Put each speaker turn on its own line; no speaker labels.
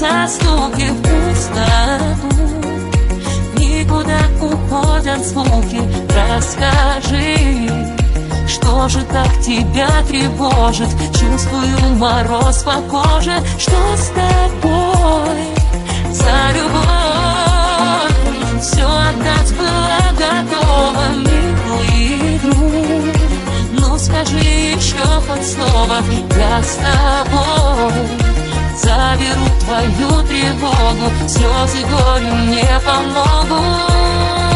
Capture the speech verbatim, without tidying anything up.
сердца стуки в пустоту. Никуда уходят звуки. Расскажи, что же так тебя тревожит? Чувствую мороз по коже. Что с тобой за любовь? Все отдать была готова, милый друг. Ну скажи еще хоть слово, я с тобой заберу твою тревогу. Слезы горю не помогут.